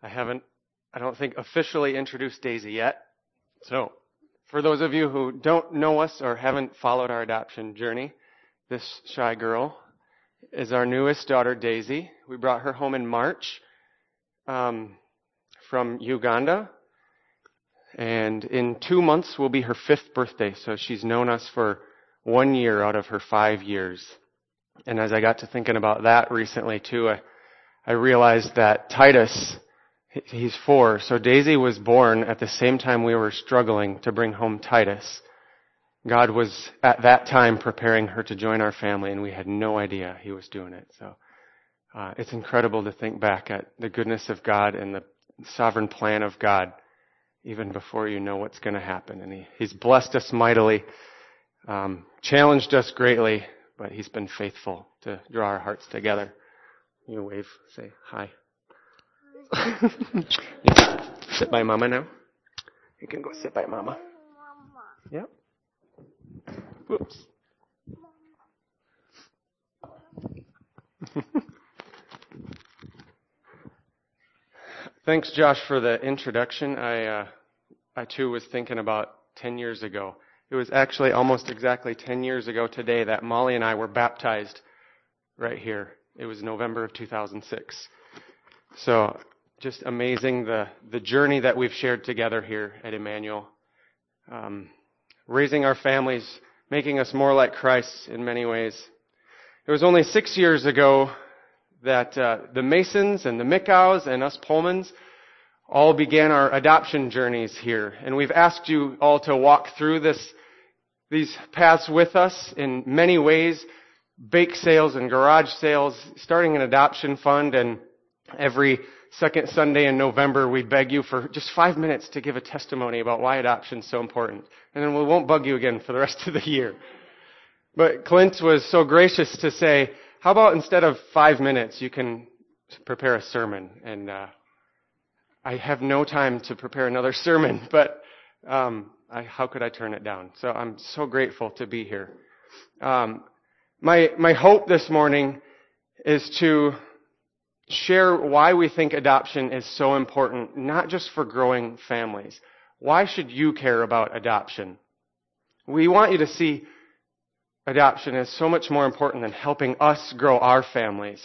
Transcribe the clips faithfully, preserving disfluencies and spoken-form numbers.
I haven't, I don't think, officially introduced Daisy yet. So, for those of you who don't know us or haven't followed our adoption journey, this shy girl is our newest daughter, Daisy. We brought her home in March um, from Uganda. And in two months will be her fifth birthday. So she's known us for one year out of her five years. And as I got to thinking about that recently too, I, I realized that Titus, he's four. So Daisy was born at the same time we were struggling to bring home Titus. God was at that time preparing her to join our family, and we had no idea he was doing it. So uh, it's incredible to think back at the goodness of God and the sovereign plan of God, even before you know what's going to happen. And he, he's blessed us mightily, um, challenged us greatly, but he's been faithful to draw our hearts together. You wave, say hi. You can sit by Mama now. You can go sit by Mama. Yep. Whoops. Thanks, Josh, for the introduction. I, uh, I too was thinking about ten years ago. It was actually almost exactly ten years ago today that Molly and I were baptized right here. It was November of two thousand six. So just amazing the, the journey that we've shared together here at Emmanuel. Um, raising our families, making us more like Christ in many ways. It was only six years ago that uh, the Masons and the Mickows and us Pullmans all began our adoption journeys here. And we've asked you all to walk through this, these paths with us in many ways. Bake sales and garage sales, starting an adoption fund, and every second Sunday in November we beg you for just five minutes to give a testimony about why adoption is so important. And then we won't bug you again for the rest of the year. But Clint was so gracious to say, how about instead of five minutes, you can prepare a sermon? And uh, I have no time to prepare another sermon, but um, I, how could I turn it down? So I'm so grateful to be here. Um, my my hope this morning is to share why we think adoption is so important, not just for growing families. Why should you care about adoption? We want you to see adoption as so much more important than helping us grow our families.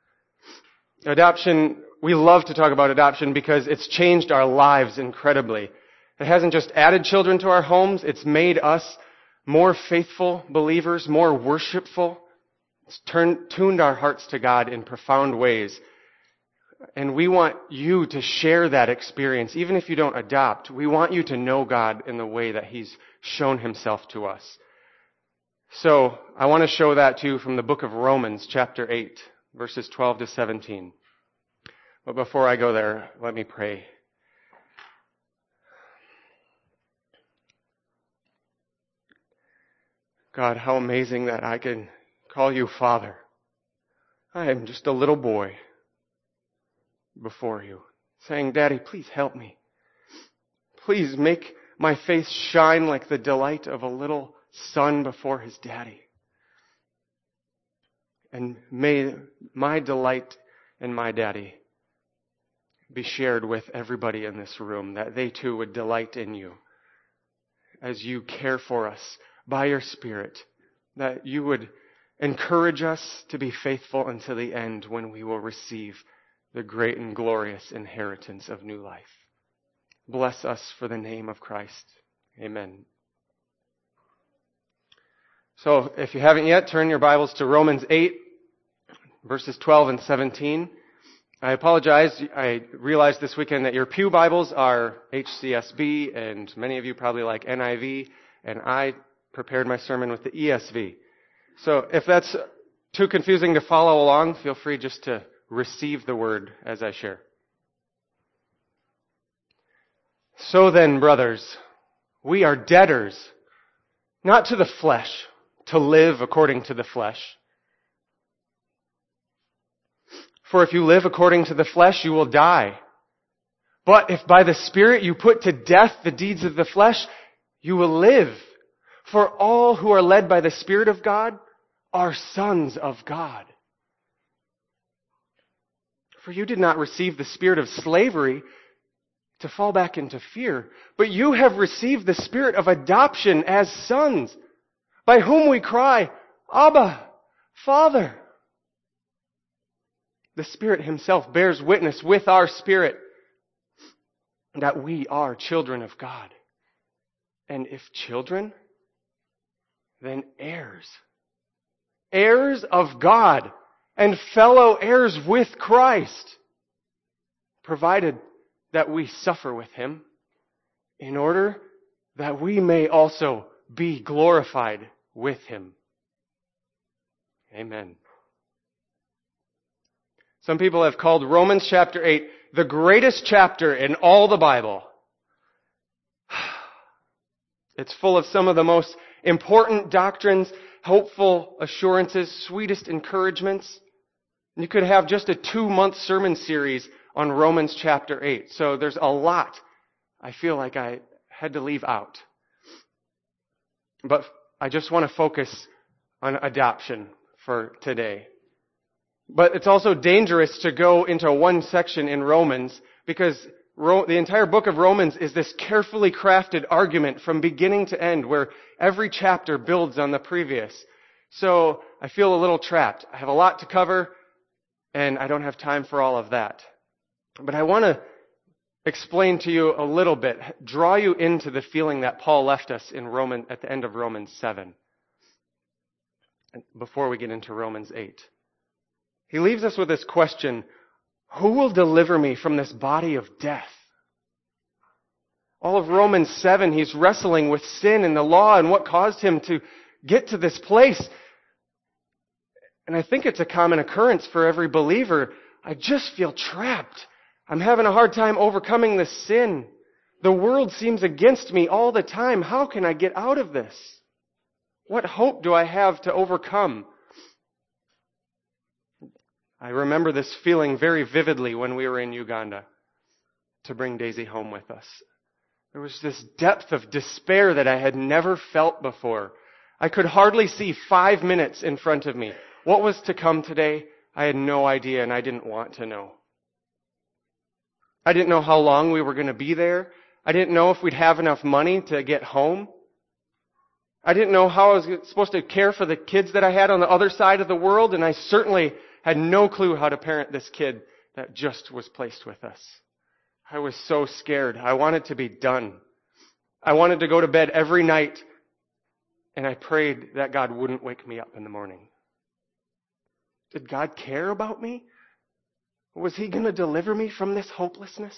Adoption, we love to talk about adoption because it's changed our lives incredibly. It hasn't just added children to our homes, it's made us more faithful believers, more worshipful. It's turned, tuned our hearts to God in profound ways. And we want you to share that experience. Even if you don't adopt, we want you to know God in the way that He's shown Himself to us. So, I want to show that to you from the book of Romans, chapter eight, verses twelve to seventeen. But before I go there, let me pray. God, how amazing that I can call you Father. I am just a little boy before you, saying, Daddy, please help me. Please make my face shine like the delight of a little son before his daddy. And may my delight in my daddy be shared with everybody in this room, that they too would delight in you as you care for us by your Spirit, that you would encourage us to be faithful until the end when we will receive the great and glorious inheritance of new life. Bless us for the name of Christ. Amen. So, if you haven't yet, turn your Bibles to Romans eight, verses twelve and seventeen. I apologize. I realized this weekend that your pew Bibles are H C S B, and many of you probably like N I V, and I prepared my sermon with the E S V. So, if that's too confusing to follow along, feel free just to receive the word as I share. So then, brothers, we are debtors, not to the flesh, to live according to the flesh. For if you live according to the flesh, you will die. But if by the Spirit you put to death the deeds of the flesh, you will live. For all who are led by the Spirit of God are sons of God. For you did not receive the spirit of slavery to fall back into fear, but you have received the spirit of adoption as sons, by whom we cry, Abba, Father. The Spirit Himself bears witness with our spirit that we are children of God. And if children, then heirs. Heirs of God and fellow heirs with Christ, provided that we suffer with Him, in order that we may also be glorified with Him. Amen. Some people have called Romans chapter eight the greatest chapter in all the Bible. It's full of some of the most important doctrines, hopeful assurances, sweetest encouragements. You could have just a two-month sermon series on Romans chapter eight. So there's a lot I feel like I had to leave out. But I just want to focus on adoption for today. But it's also dangerous to go into one section in Romans, because the entire book of Romans is this carefully crafted argument from beginning to end, where every chapter builds on the previous. So I feel a little trapped. I have a lot to cover, and I don't have time for all of that. But I want to explain to you a little bit, draw you into the feeling that Paul left us in Roman at the end of Romans seven, before we get into Romans eight. He leaves us with this question: who will deliver me from this body of death? All of Romans seven, he's wrestling with sin and the law and what caused him to get to this place. And I think it's a common occurrence for every believer. I just feel trapped. I'm having a hard time overcoming this sin. The world seems against me all the time. How can I get out of this? What hope do I have to overcome? I remember this feeling very vividly when we were in Uganda to bring Daisy home with us. There was this depth of despair that I had never felt before. I could hardly see five minutes in front of me. What was to come today? I had no idea, and I didn't want to know. I didn't know how long we were going to be there. I didn't know if we'd have enough money to get home. I didn't know how I was supposed to care for the kids that I had on the other side of the world, and I certainly had no clue how to parent this kid that just was placed with us. I was so scared. I wanted to be done. I wanted to go to bed every night, and I prayed that God wouldn't wake me up in the morning. Did God care about me? Was He going to deliver me from this hopelessness?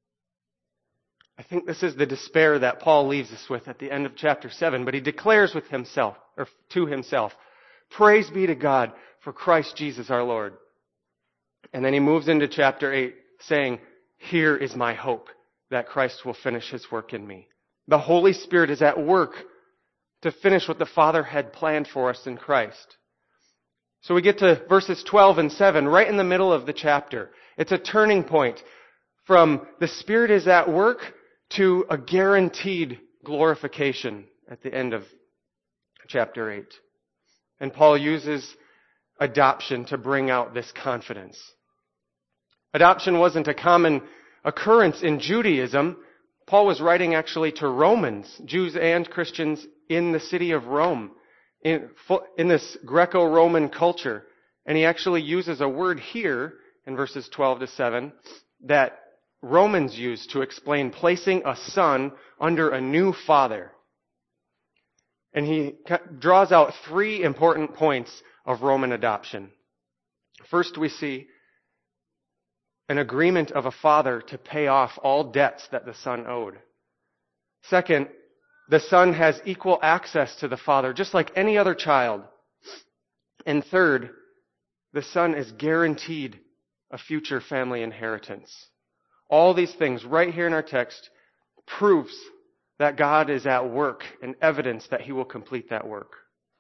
I think this is the despair that Paul leaves us with at the end of chapter seven, but he declares with himself, or to himself, "Praise be to God for Christ Jesus our Lord." And then he moves into chapter eight saying, "Here is my hope that Christ will finish His work in me." The Holy Spirit is at work to finish what the Father had planned for us in Christ. So we get to verses twelve and seven, right in the middle of the chapter. It's a turning point from the Spirit is at work to a guaranteed glorification at the end of chapter eight. And Paul uses adoption to bring out this confidence. Adoption wasn't a common occurrence in Judaism. Paul was writing actually to Romans, Jews and Christians in the city of Rome, in, in this Greco-Roman culture. And he actually uses a word here in verses twelve to seven that Romans used to explain placing a son under a new father. And he draws out three important points of Roman adoption. First, we see an agreement of a father to pay off all debts that the son owed. Second, the son has equal access to the father, just like any other child. And third, the son is guaranteed a future family inheritance. All these things right here in our text proves that God is at work and evidence that He will complete that work.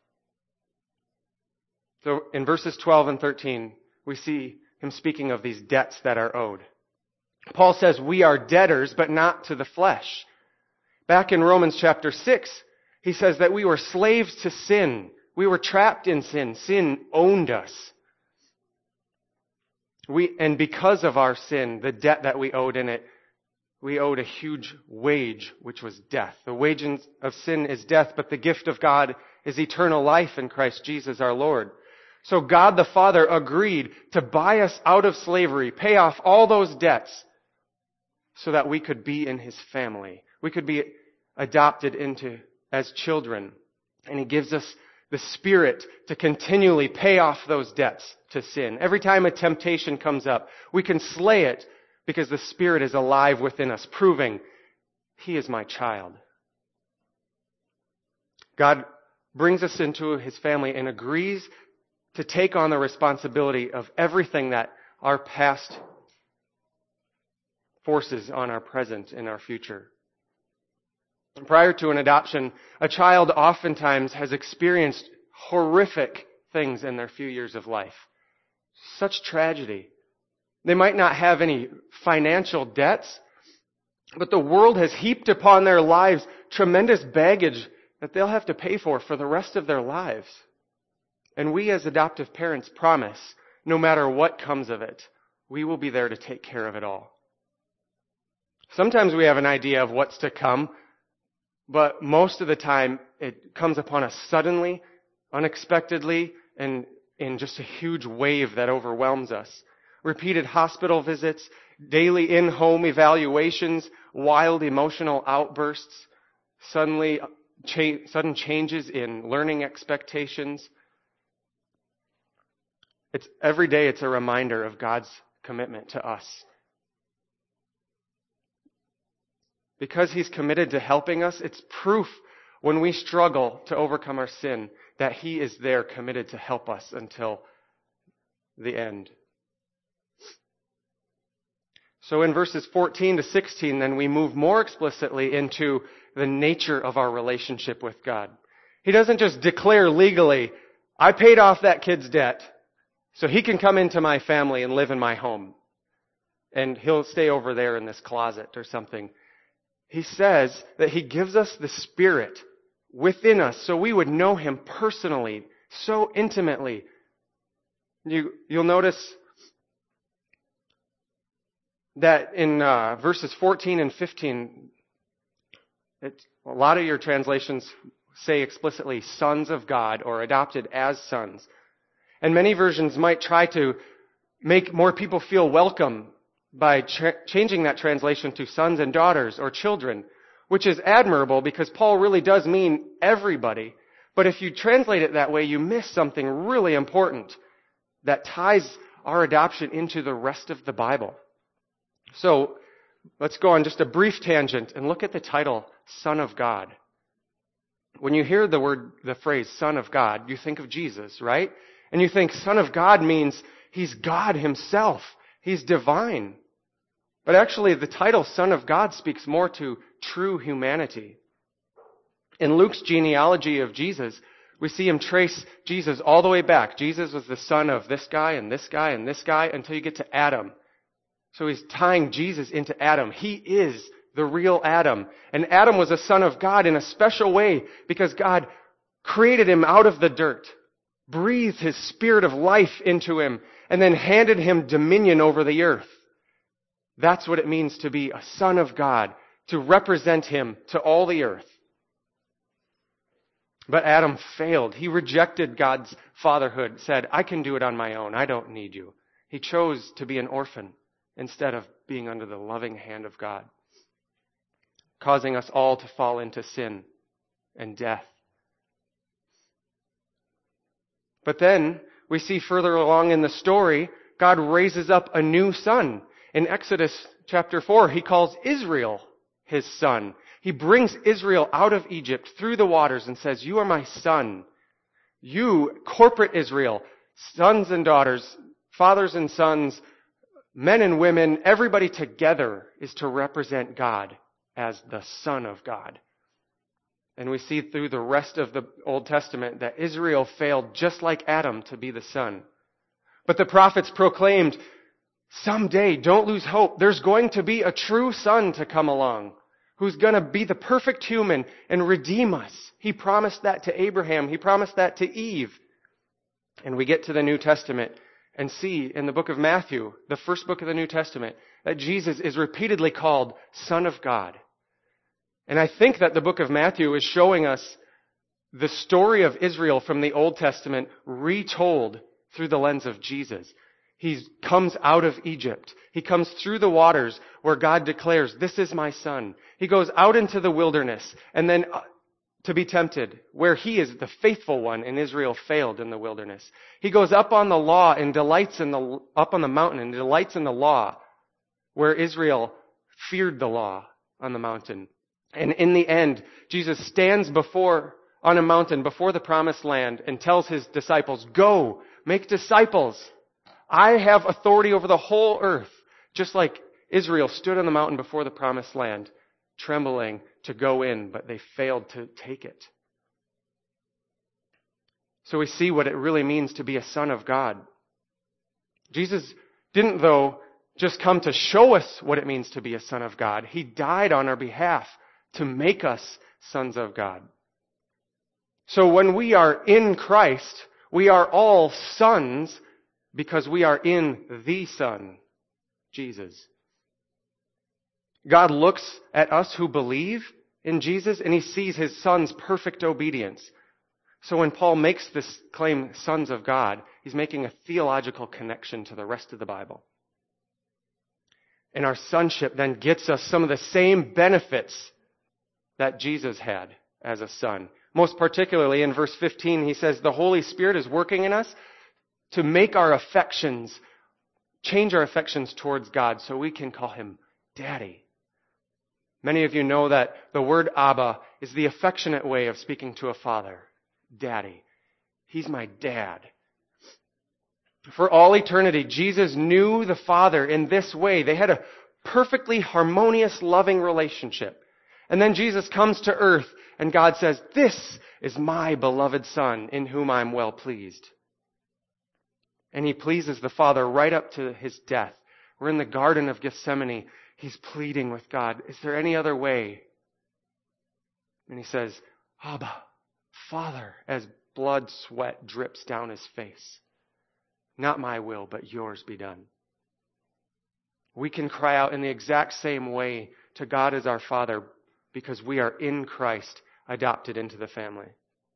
So in verses twelve and thirteen, we see him speaking of these debts that are owed. Paul says we are debtors, but not to the flesh. Back in Romans chapter six, he says that we were slaves to sin. We were trapped in sin. Sin owned us. We, and because of our sin, the debt that we owed in it, we owed a huge wage, which was death. The wage of sin is death, but the gift of God is eternal life in Christ Jesus our Lord. So God the Father agreed to buy us out of slavery, pay off all those debts, so that we could be in His family. We could be adopted into as children. And He gives us the Spirit to continually pay off those debts to sin. Every time a temptation comes up, we can slay it because the Spirit is alive within us, proving He is my child. God brings us into His family and agrees to take on the responsibility of everything that our past forces on our present and our future. Prior to an adoption, a child oftentimes has experienced horrific things in their few years of life. Such tragedy. They might not have any financial debts, but the world has heaped upon their lives tremendous baggage that they'll have to pay for for the rest of their lives. And we as adoptive parents promise, no matter what comes of it, we will be there to take care of it all. Sometimes we have an idea of what's to come, but most of the time it comes upon us suddenly, unexpectedly, and in just a huge wave that overwhelms us. Repeated hospital visits, daily in-home evaluations, wild emotional outbursts, suddenly cha- sudden changes in learning expectations. It's every day it's a reminder of God's commitment to us. Because He's committed to helping us, it's proof when we struggle to overcome our sin that He is there committed to help us until the end. So in verses fourteen to sixteen, then we move more explicitly into the nature of our relationship with God. He doesn't just declare legally, I paid off that kid's debt, so he can come into my family and live in my home. And he'll stay over there in this closet or something. He says that He gives us the Spirit within us so we would know Him personally, so intimately. You, you'll notice that in uh, verses fourteen and fifteen, it, a lot of your translations say explicitly sons of God or adopted as sons. And many versions might try to make more people feel welcome by tra- changing that translation to sons and daughters or children, which is admirable because Paul really does mean everybody. But if you translate it that way, you miss something really important that ties our adoption into the rest of the Bible. So let's go on just a brief tangent and look at the title, Son of God. When you hear the word, the phrase Son of God, you think of Jesus, right? And you think Son of God means He's God Himself. He's divine. But actually, the title Son of God speaks more to true humanity. In Luke's genealogy of Jesus, we see him trace Jesus all the way back. Jesus was the son of this guy and this guy and this guy until you get to Adam. So he's tying Jesus into Adam. He is the real Adam. And Adam was a son of God in a special way because God created him out of the dirt, breathed His Spirit of life into him, and then handed him dominion over the earth. That's what it means to be a son of God, to represent Him to all the earth. But Adam failed. He rejected God's fatherhood, said, I can do it on my own. I don't need you. He chose to be an orphan instead of being under the loving hand of God, causing us all to fall into sin and death. But then we see further along in the story, God raises up a new son. In Exodus chapter four, He calls Israel His son. He brings Israel out of Egypt through the waters and says, you are my son. You, corporate Israel, sons and daughters, fathers and sons, men and women, everybody together is to represent God as the Son of God. And we see through the rest of the Old Testament that Israel failed just like Adam to be the son. But the prophets proclaimed, someday, don't lose hope. There's going to be a true son to come along who's going to be the perfect human and redeem us. He promised that to Abraham. He promised that to Eve. And we get to the New Testament, and see in the book of Matthew, the first book of the New Testament, that Jesus is repeatedly called Son of God. And I think that the book of Matthew is showing us the story of Israel from the Old Testament retold through the lens of Jesus. He comes out of Egypt. He comes through the waters where God declares, "This is my son." He goes out into the wilderness and then to be tempted, where he is the faithful one and Israel failed in the wilderness. He goes up on the law and delights in the, up on the mountain and delights in the law, where Israel feared the law on the mountain. And in the end, Jesus stands before, on a mountain before the promised land and tells his disciples, "Go, make disciples. I have authority over the whole earth." Just like Israel stood on the mountain before the promised land, trembling to go in, but they failed to take it. So we see what it really means to be a son of God. Jesus didn't, though, just come to show us what it means to be a son of God. He died on our behalf to make us sons of God. So when we are in Christ, we are all sons because we are in the Son, Jesus. God looks at us who believe in Jesus and he sees his Son's perfect obedience. So when Paul makes this claim, sons of God, he's making a theological connection to the rest of the Bible. And our sonship then gets us some of the same benefits that Jesus had as a son. Most particularly in verse fifteen, he says, the Holy Spirit is working in us to make our affections, change our affections towards God so we can call him Daddy. Many of you know that the word Abba is the affectionate way of speaking to a father. Daddy. He's my dad. For all eternity, Jesus knew the Father in this way. They had a perfectly harmonious, loving relationship. And then Jesus comes to earth and God says, "This is my beloved Son in whom I'm well pleased." And he pleases the Father right up to his death. We're in the Garden of Gethsemane. He's pleading with God, "Is there any other way?" And he says, "Abba, Father," as blood sweat drips down his face. "Not my will, but yours be done." We can cry out in the exact same way to God as our Father because we are in Christ, adopted into the family.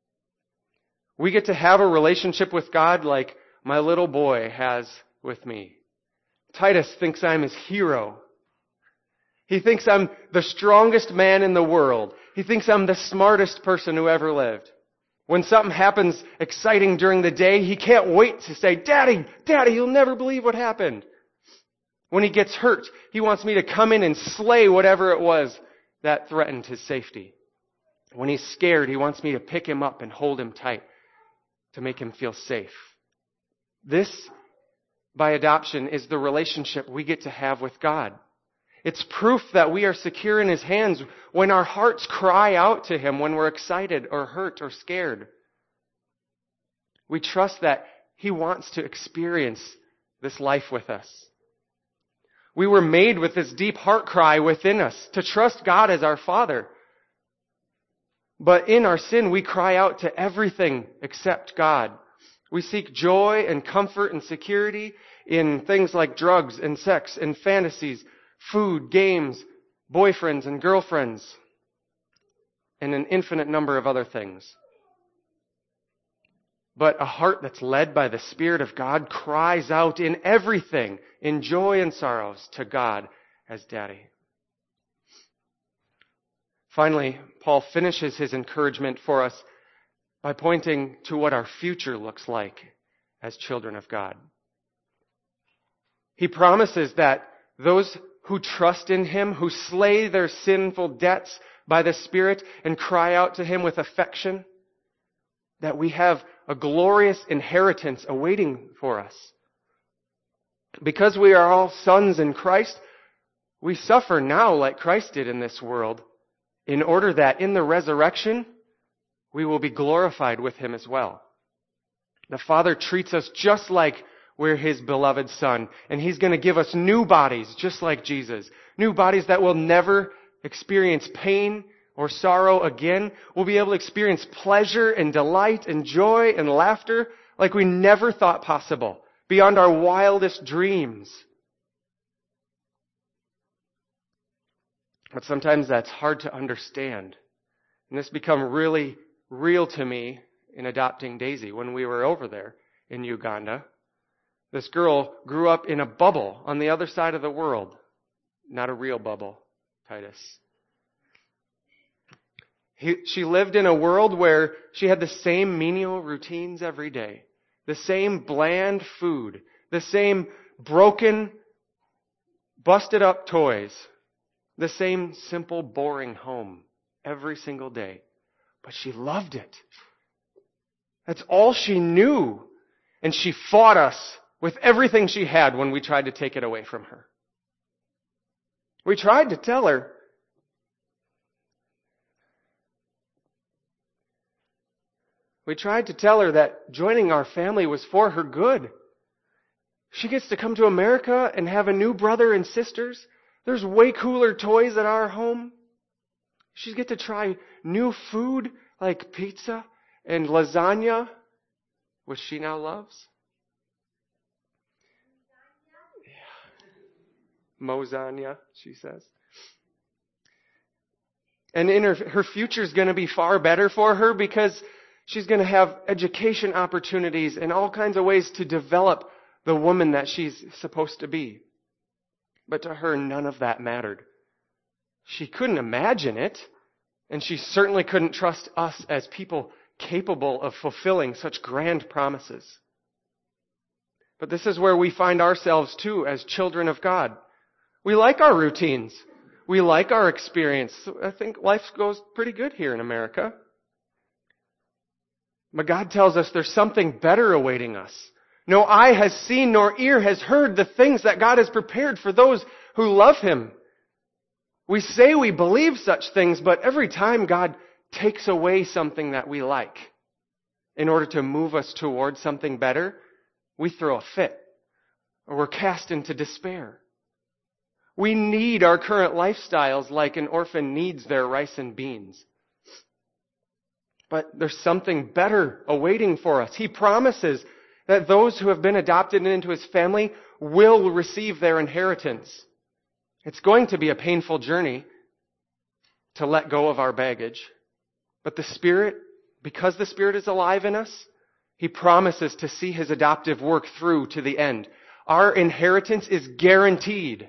We get to have a relationship with God like my little boy has with me. Titus thinks I'm his hero. He thinks I'm the strongest man in the world. He thinks I'm the smartest person who ever lived. When something happens exciting during the day, he can't wait to say, "Daddy, Daddy, you'll never believe what happened." When he gets hurt, he wants me to come in and slay whatever it was that threatened his safety. When he's scared, he wants me to pick him up and hold him tight to make him feel safe. This, by adoption, is the relationship we get to have with God. It's proof that we are secure in his hands when our hearts cry out to him when we're excited or hurt or scared. We trust that he wants to experience this life with us. We were made with this deep heart cry within us to trust God as our Father. But in our sin, we cry out to everything except God. We seek joy and comfort and security in things like drugs and sex and fantasies, food, games, boyfriends and girlfriends, and an infinite number of other things. But a heart that's led by the Spirit of God cries out in everything, in joy and sorrows, to God as Daddy. Finally, Paul finishes his encouragement for us by pointing to what our future looks like as children of God. He promises that those who trust in him, who slay their sinful debts by the Spirit and cry out to him with affection, that we have a glorious inheritance awaiting for us. Because we are all sons in Christ, we suffer now like Christ did in this world, in order that in the resurrection, we will be glorified with him as well. The Father treats us just like we're his beloved Son, and he's going to give us new bodies just like Jesus. New bodies that will never experience pain or sorrow again. We'll be able to experience pleasure and delight and joy and laughter like we never thought possible beyond our wildest dreams. But sometimes that's hard to understand. And this became really real to me in adopting Daisy when we were over there in Uganda. This girl grew up in a bubble on the other side of the world. Not a real bubble, Titus. He, she lived in a world where she had the same menial routines every day. The same bland food. The same broken, busted up toys. The same simple, boring home every single day. But she loved it. That's all she knew. And she fought us with everything she had when we tried to take it away from her. We tried to tell her, we tried to tell her that joining our family was for her good. She gets to come to America and have a new brother and sisters. There's way cooler toys at our home. She gets to try new food like pizza and lasagna, which she now loves. Mozania, she says. And in her, her future is going to be far better for her because she's going to have education opportunities and all kinds of ways to develop the woman that she's supposed to be. But to her, none of that mattered. She couldn't imagine it, and she certainly couldn't trust us as people capable of fulfilling such grand promises. But this is where we find ourselves too as children of God. We like our routines. We like our experience. I think life goes pretty good here in America. But God tells us there's something better awaiting us. No eye has seen nor ear has heard the things that God has prepared for those who love Him. We say we believe such things, but every time God takes away something that we like in order to move us towards something better, we throw a fit or we're cast into despair. We need our current lifestyles like an orphan needs their rice and beans. But there's something better awaiting for us. He promises that those who have been adopted into His family will receive their inheritance. It's going to be a painful journey to let go of our baggage. But the Spirit, because the Spirit is alive in us, He promises to see His adoptive work through to the end. Our inheritance is guaranteed.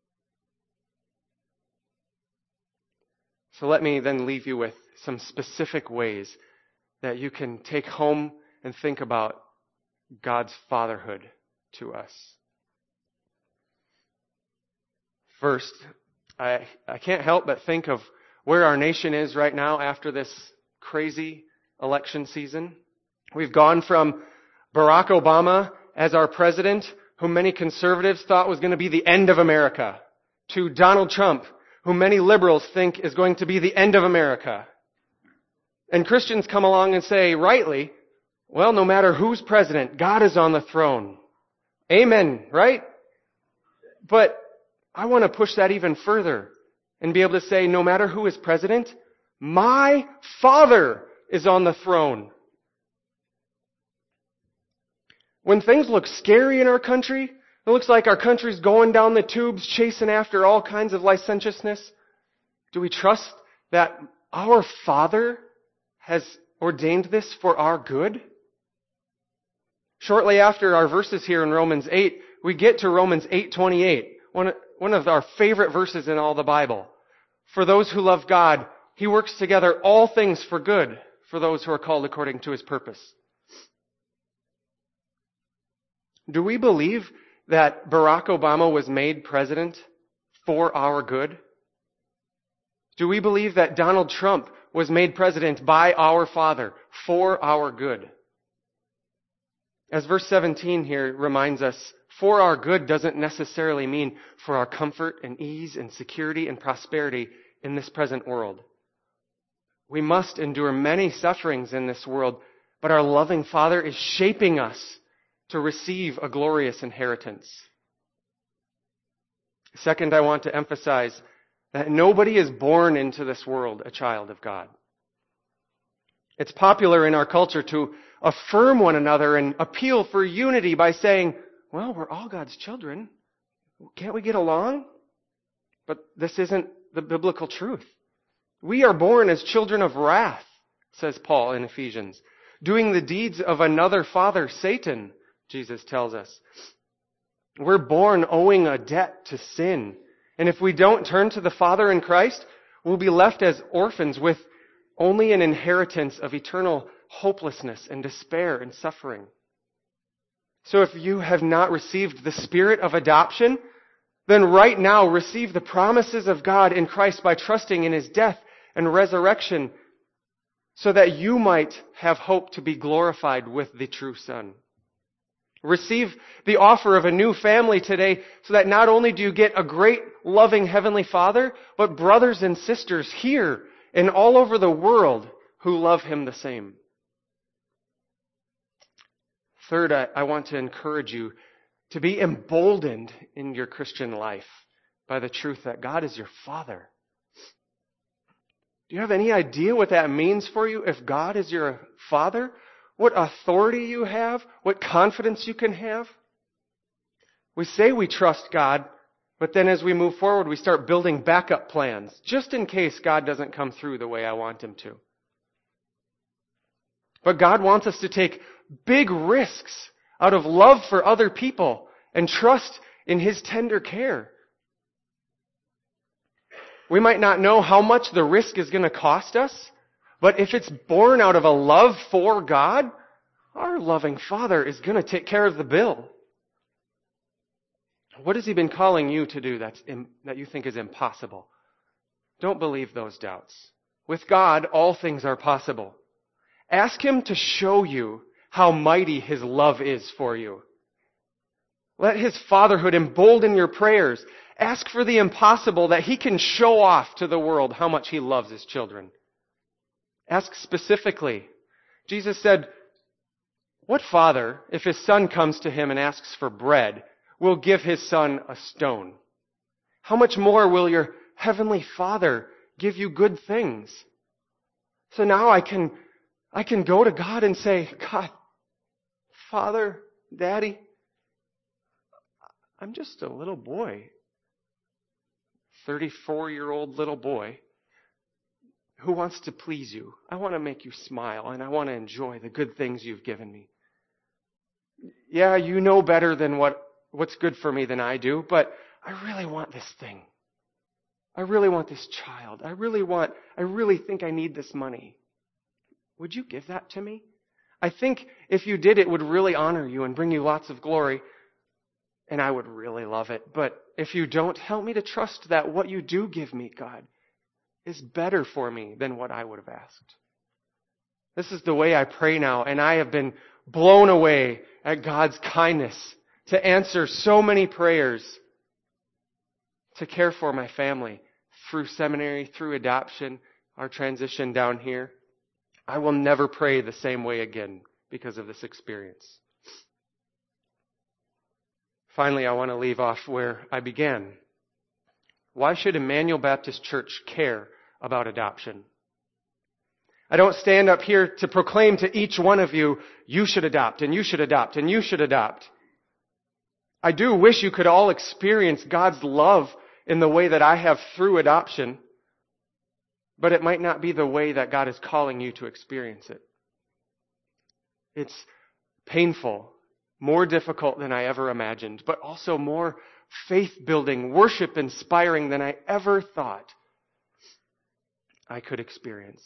So let me then leave you with some specific ways that you can take home and think about God's fatherhood to us. First, I, I can't help but think of where our nation is right now after this crazy election season. We've gone from Barack Obama as our president, whom many conservatives thought was going to be the end of America, to Donald Trump, whom many liberals think is going to be the end of America. And Christians come along and say, rightly, well, no matter who's president, God is on the throne. Amen, right? But I want to push that even further and be able to say, no matter who is president, my Father is on the throne. When things look scary in our country, it looks like our country's going down the tubes, chasing after all kinds of licentiousness. Do we trust that our Father has ordained this for our good? Shortly after our verses here in Romans eight, we get to Romans eight twenty-eight, one, one of our favorite verses in all the Bible. For those who love God, He works together all things for good for those who are called according to His purpose. Do we believe that Barack Obama was made president for our good? Do we believe that Donald Trump was made president by our Father for our good? As verse seventeen here reminds us, for our good doesn't necessarily mean for our comfort and ease and security and prosperity in this present world. We must endure many sufferings in this world, but our loving Father is shaping us to receive a glorious inheritance. Second, I want to emphasize that nobody is born into this world a child of God. It's popular in our culture to affirm one another and appeal for unity by saying, well, we're all God's children. Can't we get along? But this isn't the biblical truth. We are born as children of wrath, says Paul in Ephesians, doing the deeds of another father, Satan, Jesus tells us. We're born owing a debt to sin. And if we don't turn to the Father in Christ, we'll be left as orphans with only an inheritance of eternal hopelessness and despair and suffering. So if you have not received the spirit of adoption, then right now receive the promises of God in Christ by trusting in His death and resurrection so that you might have hope to be glorified with the true Son. Receive the offer of a new family today so that not only do you get a great, loving Heavenly Father, but brothers and sisters here and all over the world who love Him the same. Third, I, I want to encourage you to be emboldened in your Christian life by the truth that God is your Father. Do you have any idea what that means for you if God is your Father? What authority you have? What confidence you can have? We say we trust God, but then as we move forward, we start building backup plans, just in case God doesn't come through the way I want Him to. But God wants us to take big risks out of love for other people and trust in His tender care. We might not know how much the risk is going to cost us, but if it's born out of a love for God, our loving Father is going to take care of the bill. What has He been calling you to do that's im- that you think is impossible? Don't believe those doubts. With God, all things are possible. Ask Him to show you how mighty His love is for you. Let His fatherhood embolden your prayers. Ask for the impossible that He can show off to the world how much He loves His children. Ask specifically. Jesus said, what father, if his son comes to him and asks for bread, will give his son a stone? How much more will your heavenly Father give you good things? So now I can, I can go to God and say, God, Father, Daddy, I'm just a little boy, thirty-four-year-old little boy who wants to please you. I want to make you smile, and I want to enjoy the good things you've given me. Yeah, you know better than what, what's good for me than I do, but I really want this thing. I really want this child. I really want, I really think I need this money. Would you give that to me? I think if you did, it would really honor you and bring you lots of glory, and I would really love it. But if you don't, help me to trust that what you do give me, God, is better for me than what I would have asked. This is the way I pray now, and I have been blown away at God's kindness to answer so many prayers, to care for my family through seminary, through adoption, our transition down here. I will never pray the same way again because of this experience. Finally, I want to leave off where I began. Why should Emmanuel Baptist Church care about adoption? I don't stand up here to proclaim to each one of you, you should adopt, and you should adopt, and you should adopt. I do wish you could all experience God's love in the way that I have through adoption, but it might not be the way that God is calling you to experience it. It's painful, more difficult than I ever imagined, but also more faith-building, worship-inspiring than I ever thought I could experience.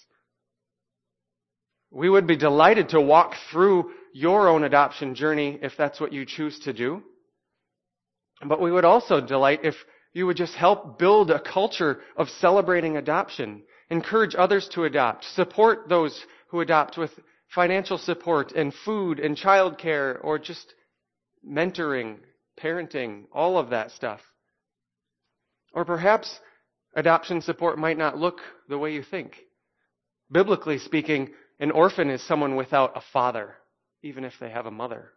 We would be delighted to walk through your own adoption journey if that's what you choose to do. But we would also delight if you would just help build a culture of celebrating adoption, encourage others to adopt, support those who adopt with financial support and food and childcare or just mentoring, parenting, all of that stuff. Or perhaps adoption support might not look the way you think. Biblically speaking, an orphan is someone without a father, even if they have a mother.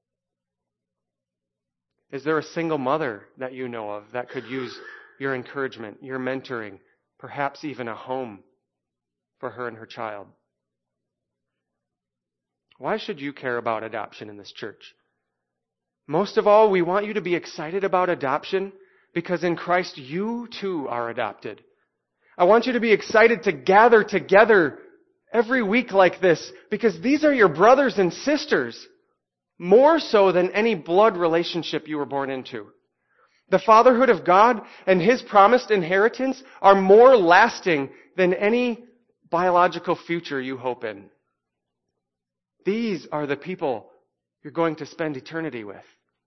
Is there a single mother that you know of that could use your encouragement, your mentoring, perhaps even a home for her and her child? Why should you care about adoption in this church? Most of all, we want you to be excited about adoption because in Christ you too are adopted. I want you to be excited to gather together every week like this because these are your brothers and sisters, more so than any blood relationship you were born into. The fatherhood of God and His promised inheritance are more lasting than any biological future you hope in. These are the people you're going to spend eternity with.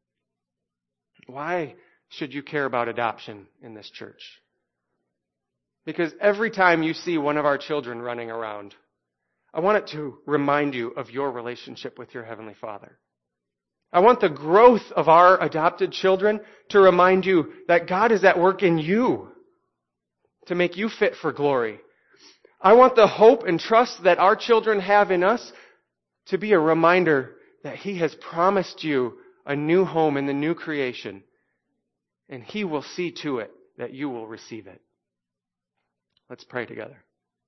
Why should you care about adoption in this church? Because every time you see one of our children running around, I want it to remind you of your relationship with your Heavenly Father. I want the growth of our adopted children to remind you that God is at work in you to make you fit for glory. I want the hope and trust that our children have in us to be a reminder that He has promised you a new home in the new creation, and He will see to it that you will receive it. Let's pray together.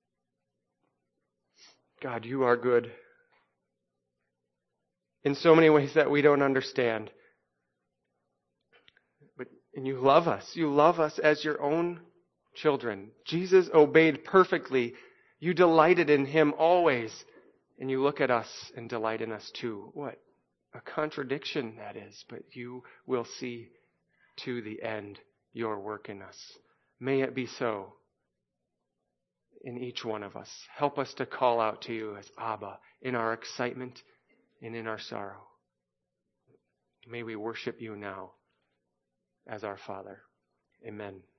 God, you are good in so many ways that we don't understand. But and you love us. You love us as your own children. Jesus obeyed perfectly. You delighted in Him always. And you look at us and delight in us too. What a contradiction that is. But you will see to the end your work in us. May it be so in each one of us. Help us to call out to you as Abba in our excitement and in our sorrow. May we worship you now as our Father. Amen.